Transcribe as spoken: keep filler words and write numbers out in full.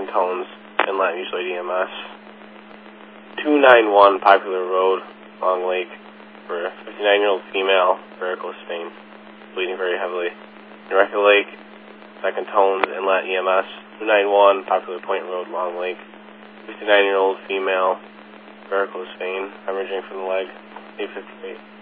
second tones, Inlet, usually E M S. two ninety-one Popular Road, Long Lake, for a fifty-nine-year-old female, varicose vein, bleeding very heavily. Eureka Lake, second tones, Inlet, E M S. two ninety-one Popular Point Road, Long Lake, fifty-nine-year-old female, varicose vein, hemorrhaging from the leg, eight fifty-eight.